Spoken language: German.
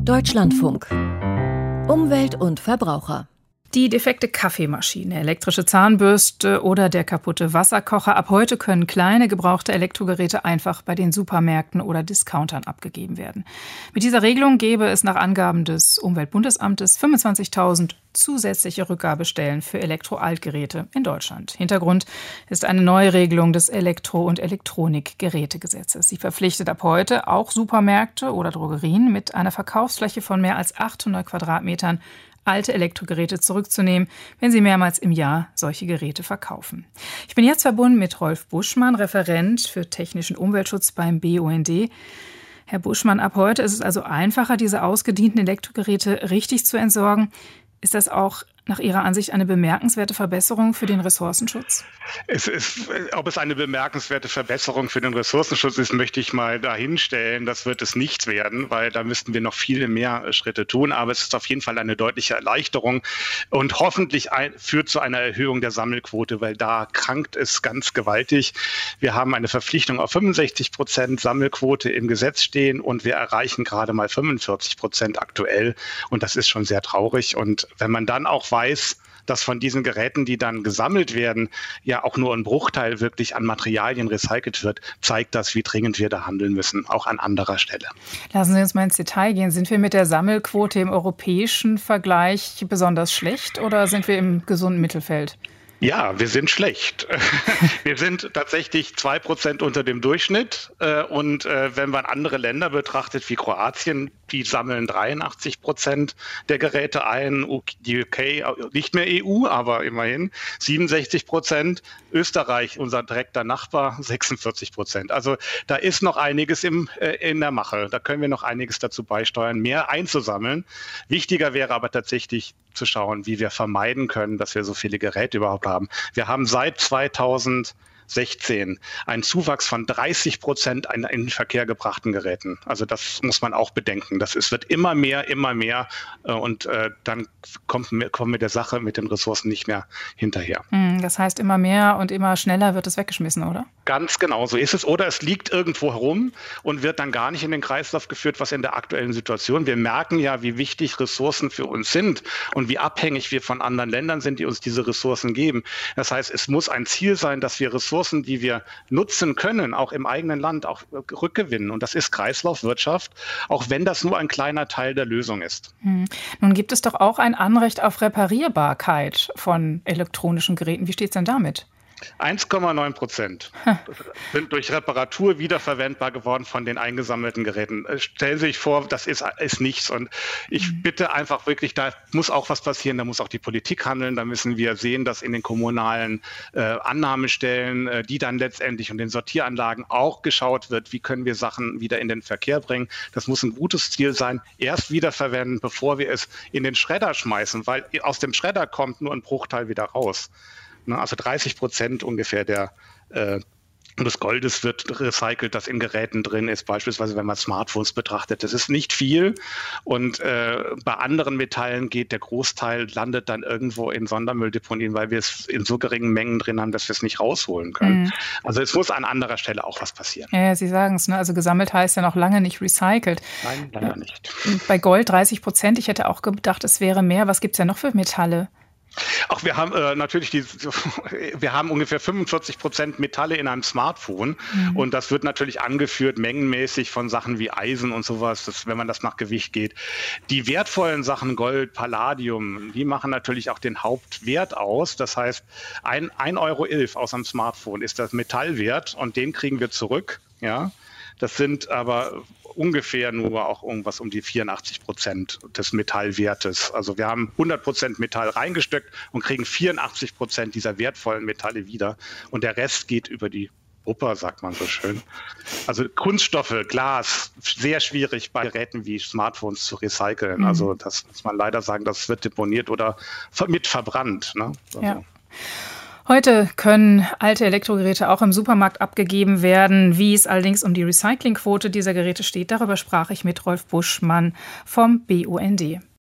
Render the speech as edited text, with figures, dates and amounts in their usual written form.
Deutschlandfunk. Umwelt und Verbraucher. Die defekte Kaffeemaschine, elektrische Zahnbürste oder der kaputte Wasserkocher. Ab heute können kleine gebrauchte Elektrogeräte einfach bei den Supermärkten oder Discountern abgegeben werden. Mit dieser Regelung gäbe es nach Angaben des Umweltbundesamtes 25.000 zusätzliche Rückgabestellen für Elektroaltgeräte in Deutschland. Hintergrund ist eine Neuregelung des Elektro- und Elektronikgerätegesetzes. Sie verpflichtet ab heute auch Supermärkte oder Drogerien mit einer Verkaufsfläche von mehr als 800 Quadratmetern alte Elektrogeräte zurückzunehmen, wenn sie mehrmals im Jahr solche Geräte verkaufen. Ich bin jetzt verbunden mit Rolf Buschmann, Referent für technischen Umweltschutz beim BUND. Herr Buschmann, ab heute ist es also einfacher, diese ausgedienten Elektrogeräte richtig zu entsorgen. Ist das auch nach Ihrer Ansicht eine bemerkenswerte Verbesserung für den Ressourcenschutz? Ob es eine bemerkenswerte Verbesserung für den Ressourcenschutz ist, möchte ich mal dahinstellen. Das wird es nichts werden, weil da müssten wir noch viele mehr Schritte tun. Aber es ist auf jeden Fall eine deutliche Erleichterung und hoffentlich führt zu einer Erhöhung der Sammelquote, weil da krankt es ganz gewaltig. Wir haben eine Verpflichtung auf 65% Sammelquote im Gesetz stehen und wir erreichen gerade mal 45% aktuell. Und das ist schon sehr traurig. Und wenn man dann auch weiß, dass von diesen Geräten, die dann gesammelt werden, ja auch nur ein Bruchteil wirklich an Materialien recycelt wird, zeigt das, wie dringend wir da handeln müssen, auch an anderer Stelle. Lassen Sie uns mal ins Detail gehen. Sind wir mit der Sammelquote im europäischen Vergleich besonders schlecht oder sind wir im gesunden Mittelfeld? Ja, wir sind schlecht. Wir sind tatsächlich 2% unter dem Durchschnitt. Und wenn man andere Länder betrachtet, wie Kroatien, die sammeln 83% der Geräte ein. Die UK, nicht mehr EU, aber immerhin 67%. Österreich, unser direkter Nachbar, 46%. Also da ist noch einiges in der Mache. Da können wir noch einiges dazu beisteuern, mehr einzusammeln. Wichtiger wäre aber tatsächlich zu schauen, wie wir vermeiden können, dass wir so viele Geräte überhaupt haben. Wir haben seit 2016 einen Zuwachs von 30% an in den Verkehr gebrachten Geräten. Also das muss man auch bedenken. Wird immer mehr und dann kommen wir mit der Sache, mit den Ressourcen nicht mehr hinterher. Das heißt, immer mehr und immer schneller wird es weggeschmissen, oder? Ganz genau, so ist es. Oder es liegt irgendwo herum und wird dann gar nicht in den Kreislauf geführt, was in der aktuellen Situation. Wir merken ja, wie wichtig Ressourcen für uns sind und wie abhängig wir von anderen Ländern sind, die uns diese Ressourcen geben. Das heißt, es muss ein Ziel sein, dass wir Ressourcen, die wir nutzen können, auch im eigenen Land auch rückgewinnen. Und das ist Kreislaufwirtschaft, auch wenn das nur ein kleiner Teil der Lösung ist. Nun gibt es doch auch ein Anrecht auf Reparierbarkeit von elektronischen Geräten. Wie steht es denn damit? 1,9% sind durch Reparatur wiederverwendbar geworden von den eingesammelten Geräten. Stellen Sie sich vor, das ist nichts. Und ich bitte einfach wirklich, da muss auch was passieren, da muss auch die Politik handeln. Da müssen wir sehen, dass in den kommunalen Annahmestellen, die dann letztendlich und den Sortieranlagen auch geschaut wird, wie können wir Sachen wieder in den Verkehr bringen. Das muss ein gutes Ziel sein. Erst wiederverwenden, bevor wir es in den Schredder schmeißen, weil aus dem Schredder kommt nur ein Bruchteil wieder raus. Also 30% ungefähr des Goldes wird recycelt, das in Geräten drin ist, beispielsweise wenn man Smartphones betrachtet. Das ist nicht viel und bei anderen Metallen der Großteil landet dann irgendwo in Sondermülldeponien, weil wir es in so geringen Mengen drin haben, dass wir es nicht rausholen können. Also es muss an anderer Stelle auch was passieren. Ja, Sie sagen es, ne? Also gesammelt heißt ja noch lange nicht recycelt. Nein, leider nicht. Bei Gold 30%, ich hätte auch gedacht, es wäre mehr. Was gibt es ja noch für Metalle? Auch wir haben wir haben ungefähr 45% Metalle in einem Smartphone und das wird natürlich angeführt mengenmäßig von Sachen wie Eisen und sowas, wenn man das nach Gewicht geht. Die wertvollen Sachen Gold, Palladium, die machen natürlich auch den Hauptwert aus. Das heißt, 1,11 € aus einem Smartphone ist das Metallwert und den kriegen wir zurück. Ja, das sind aber ungefähr nur auch irgendwas um die 84% des Metallwertes. Also wir haben 100% Metall reingesteckt und kriegen 84% dieser wertvollen Metalle wieder. Und der Rest geht über die Oper, sagt man so schön. Also Kunststoffe, Glas, sehr schwierig bei Geräten wie Smartphones zu recyceln. Also das muss man leider sagen, das wird deponiert oder mit verbrannt. Ne? Also. Ja. Heute können alte Elektrogeräte auch im Supermarkt abgegeben werden. Wie es allerdings um die Recyclingquote dieser Geräte steht, darüber sprach ich mit Rolf Buschmann vom BUND.